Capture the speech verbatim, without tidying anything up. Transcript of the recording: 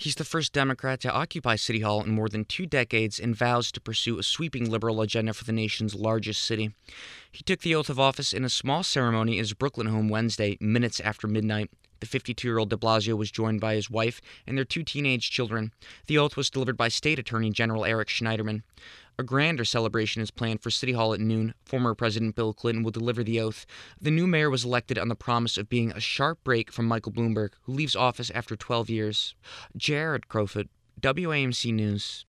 He's the first Democrat to occupy City Hall in more than two decades and vows to pursue a sweeping liberal agenda for the nation's largest city. He took the oath of office in a small ceremony in his Brooklyn home Wednesday, minutes after midnight. The fifty-two-year-old de Blasio was joined by his wife and their two teenage children. The oath was delivered by State Attorney General Eric Schneiderman. A grander celebration is planned for City Hall at noon. Former President Bill Clinton will deliver the oath. The new mayor was elected on the promise of being a sharp break from Michael Bloomberg, who leaves office after twelve years. Jared Crowfoot, W A M C News.